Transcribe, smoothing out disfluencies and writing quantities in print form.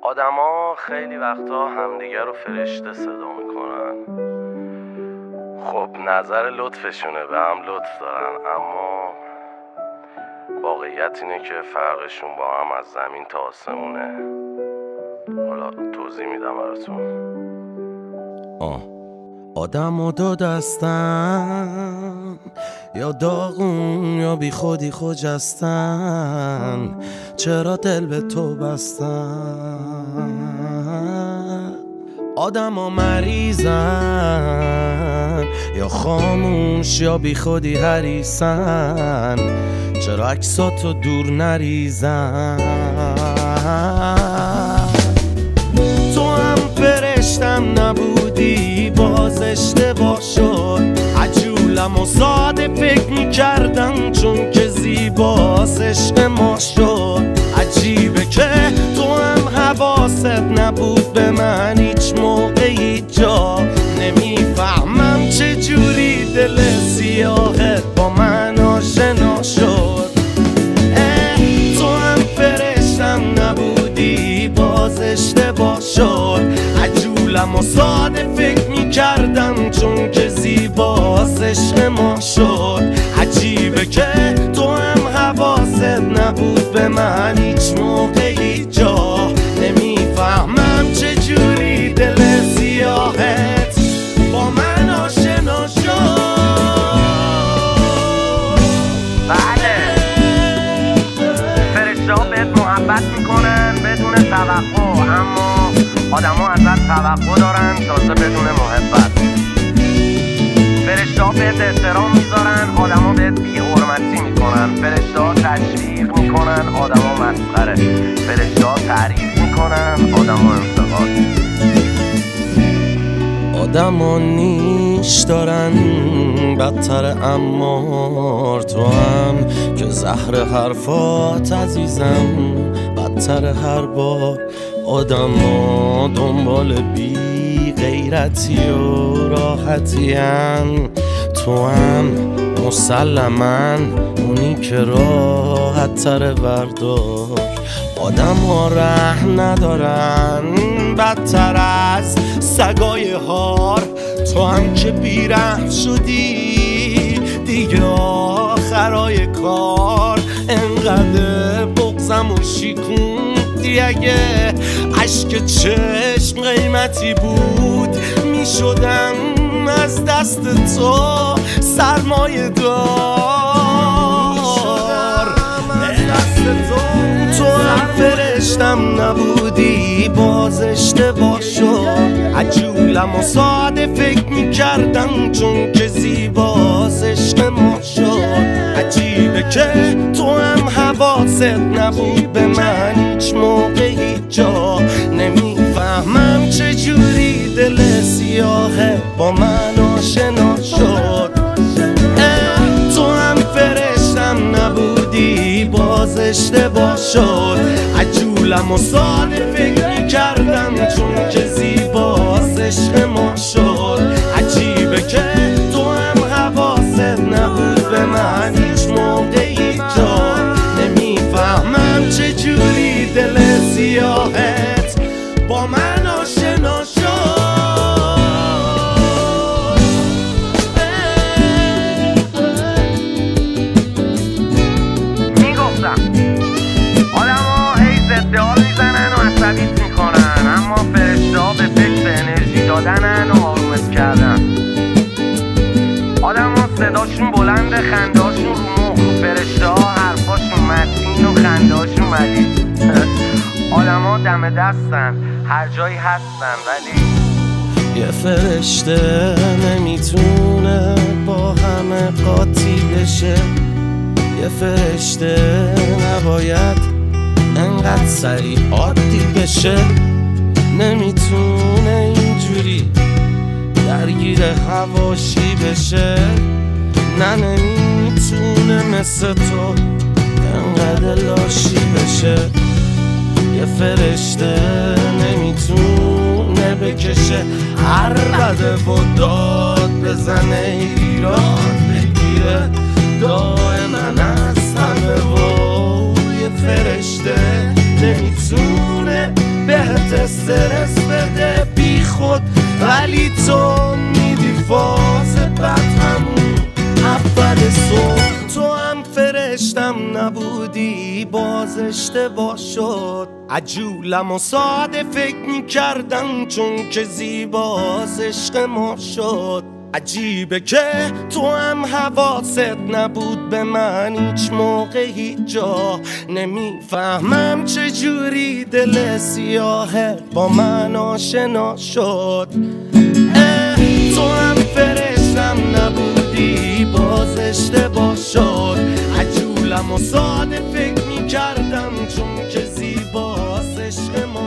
آدما خیلی وقتا همدیگه رو فرشته صدا میکنن. خب نظر لطفشونه، به هم لطف دارن، اما واقعیت اینه که فرقشون با هم از زمین تا آسمونه. حالا توضیح میدم براتون. آدم دو دستن، یا داغون یا بی خودی خجستن، چرا دل به تو بستن؟ آدم ها مریضن، یا خاموش یا بی خودی حریصن، چرا عکساتو دور نریزن؟ تو هم فرشتم نبودی، باز اشتباه شد. عجولم و ساده فکر میکردم چون که زیباست عشق ما شد. عجیبه که تو هم حواست نبود به من هیچ موقعی جا. نمیفهمم چجوری دل سیاهت با من آشنا شد. تو هم فرشتم نبودی، باز اشتباه شد. عجولم و ساده فکر میکردم چون که زیباست عشق ما شد. عجیبه که تو هم حواست نبود به من هیچ موقعی جا. نمیفهمم چجوری دل سیاهت با من آشنا شد. بله، فرشته‌ها بهت محبت میکنن بدون توقع، اما آدم‌ها ازت توقع دارن تازه بدون محبت. فرشته‌ها بهت احترام میذارن، آدم‌ها بهت بی‌حرمتی میکنن. فرشته‌ها تشویق میکنن، آدم‌ها مسخره. فرشته‌ها تعریف میکنن، آدم‌ها انتقاد. آدم‌ها نیش دارن بدتر امار، تو هم که زهر حرفات عزیزم بدتر هر بار. آدم‌ها دنبال بی غیرتی و راحتی‌ان، تو هم مسلماً اونی که راحت تر بردار. آدم‌ها رحم ندارن بدتر از سگای هار، تو هم که بیرحم شدی دیگه آخرای کار. انقدر بغضم و شیکوندی، اگه عشق چشم قیمتی بود میشدم از دست تو سرمایه دار. تو هم فرشتم نبودی، باز اشتباه شد. عجولم و ساده فکر میکردم چون که زیباست عشق ما شد. عجیبه که تو هم حواست نبود به من هیچ موقعی جا. نمیفهمم چجوری دل سیاهه با من آشنا شد. تو هم فرشتم نبودی، باز اشتباه شد. عجولم و ساده فکر میکردم چون که زیباست عشق ما شد. عجیبه که تو هم حواست نبود به من هیچ موقعی جا. نمیفهمم چجوری دل سیاهت با من آشنا شد. اما فرشته‌ها به فکر انرژی دادنن و آرومت کردن. آدم‌ها صداشون بلنده، خنده‌هاشون رو مخ. فرشته‌ها حرفاشون متین و خنده‌هاشون ملیح. آدم‌ها دم دستن، هر جایی هستن، ولی یه فرشته نمیتونه با همه قاطی بشه. یه فرشته نباید انقدر سریع عادی بشه. نمیتونه اینجوری درگیر حواشی بشه. نه نمیتونه مثل تو انقدر لاشی بشه. یه فرشته نمیتونه بکشه هر بده و داد بزنه، ایراد بگیره دائما از همه. و یه فرشته نمیتونه به نبودی باز اشتباه شد. عجولم و ساده فکر میکردم چون که زیباست عشق ما شد. عجیبه که تو هم حواست نبود به من هیچ موقع هیچ جا. نمیفهمم چجوری دل سیاهه با من آشنا شد. تو هم فرشتم نبودی باز اشتباه شد. عجولم و ساده فکر میکردم چون که زیباست عشق ما